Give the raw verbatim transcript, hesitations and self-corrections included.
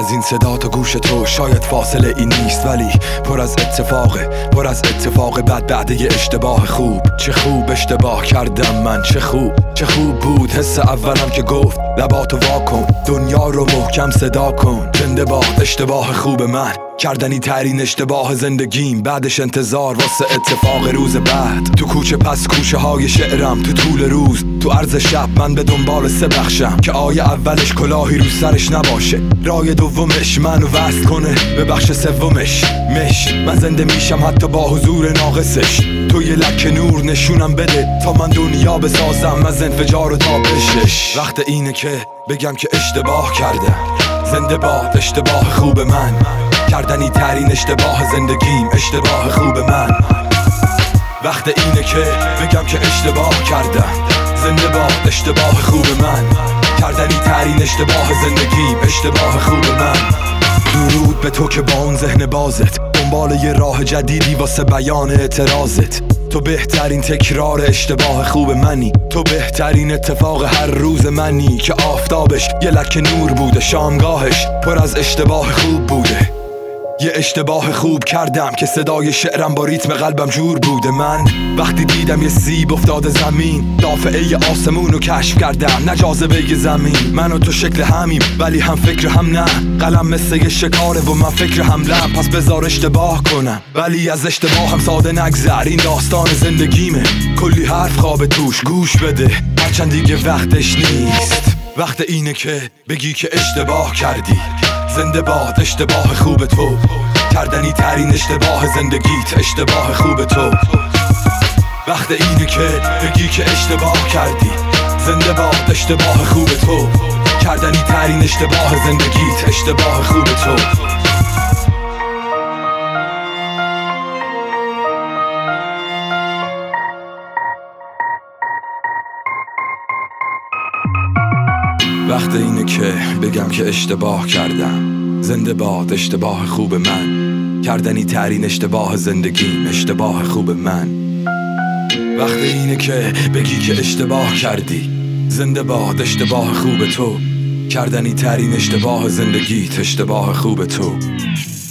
از این صدا تا گوش تو شاید فاصله این نیست، ولی پر از اتفاقه، پر از اتفاق بد بعد یه اشتباه خوب. چه خوب اشتباه کردم من، چه خوب چه خوب بود حس اولم که گفت لباتو واکن، دنیا رو محکم صدا کن. زنده باد اشتباه خوب من، کردنی ترین اشتباه زندگیم. بعدش انتظار واسه اتفاق روز بعد. تو کوچه پس کوچه های شعرم، تو طول روز تو عرض شب من به دنبال سه بخشم که آیه اولش کلاهی رو سرش نباشه، رای دومش منو وصل کنه به بخش سومش. مش من زنده میشم حتی با حضور ناقصش. تو یه لکه نور نشونم بده تا من دنیا بسازم از انفجار و تابشش. وقت اینه که بگم که اشتباه کردم. زنده باد اشتباه خوب من، کردنی ترین اشتباه زندگیم. اشتباه خوب من. وقت اینه که بگم که اشتباه کردم. زنده باد اشتباه خوب من، کردنی ترین اشتباه زندگیم. اشتباه خوب من. درود به تو که با اون ذهن بازت دنبال یه راه جدیدی واسه بیان اعتراضت. تو بهترین تکرار اشتباه خوب منی. تو بهترین اتفاق هر روز منی که آفتابش یه لکه نور بوده، شامگاهش پر از اشتباه خوب بوده. یه اشتباه خوب کردم که صدای شعرم با ریتم قلبم جور بوده. من وقتی دیدم یه سیب افتاده زمین، دافعه آسمون رو کشف کردم، نه جاذبه زمین. من و تو شکل همیم ولی هم فکر هم نه. قلم مثل یه شکاره و من فکر حملم، پس بذار اشتباه کنم ولی از اشتباه هم ساده نگذر. این داستان زندگیمه، کلی حرف خواب توش، گوش بده هرچند دیگه وقتش نیست. وقت اینه که بگی که اشتباه کردی. زنده باد اشتباه خوب تو، کردنی ترین اشتباه زندگیت. اشتباه خوب تو. وقت اینه که بگی که اشتباه کردی. زنده باد اشتباه خوب تو، کردنی ترین اشتباه زندگیت. اشتباه خوب تو. وقت اینه که بگم که اشتباه کردم. زنده باد اشتباه خوب من، کردنی ترین اشتباه زندگیم. اشتباه خوب من. وقت اینه که بگی که اشتباه کردی. زنده باد اشتباه خوب تو، کردنی ترین اشتباه زندگیت. اشتباه خوب تو.